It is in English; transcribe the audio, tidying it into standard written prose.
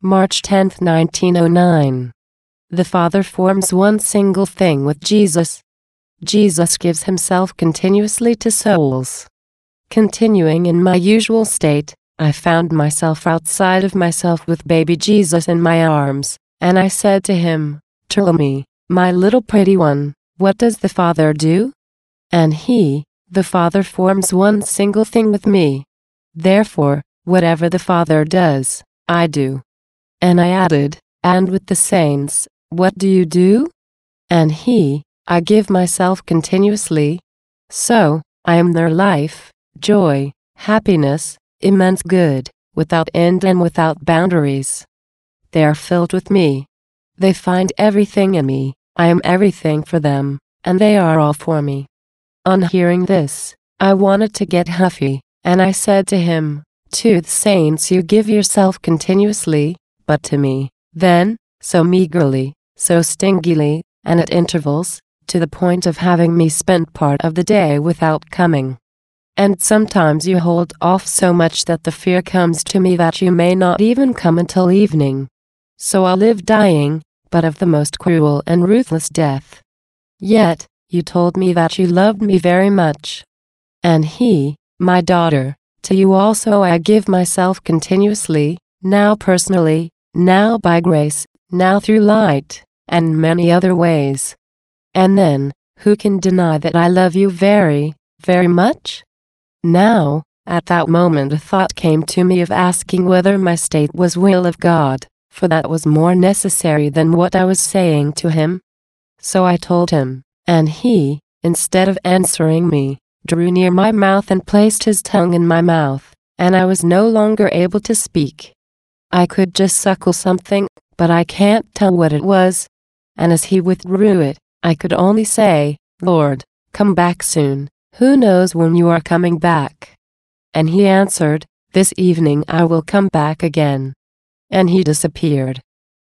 March 10, 1909. The Father forms one single thing with Jesus. Jesus gives himself continuously to souls. Continuing in my usual state, I found myself outside of myself with baby Jesus in my arms, and I said to him, "Tell me, my little pretty one, what does the Father do?" And he, the Father, forms one single thing with me. Therefore, whatever the Father does, I do. And I added, "And with the saints, what do you do?" And he, "I give myself continuously. So, I am their life, joy, happiness, immense good, without end and without boundaries. They are filled with me. They find everything in me, I am everything for them, and they are all for me." On hearing this, I wanted to get huffy, and I said to him, "To the saints you give yourself continuously, but to me, then, so meagerly, so stingily, and at intervals, to the point of having me spend part of the day without coming. And sometimes you hold off so much that the fear comes to me that you may not even come until evening. So I live dying, but of the most cruel and ruthless death. Yet, you told me that you loved me very much. And he, my daughter, to you also I give myself continuously, now personally, now by grace, now through light, and many other ways. And then, who can deny that I love you very, very much?" Now, at that moment a thought came to me of asking whether my state was will of God, for that was more necessary than what I was saying to him. So I told him, and he, instead of answering me, drew near my mouth and placed his tongue in my mouth, and I was no longer able to speak. I could just suckle something, but I can't tell what it was. And as he withdrew it, I could only say, "Lord, come back soon, who knows when you are coming back?" And he answered, "This evening I will come back again." And he disappeared.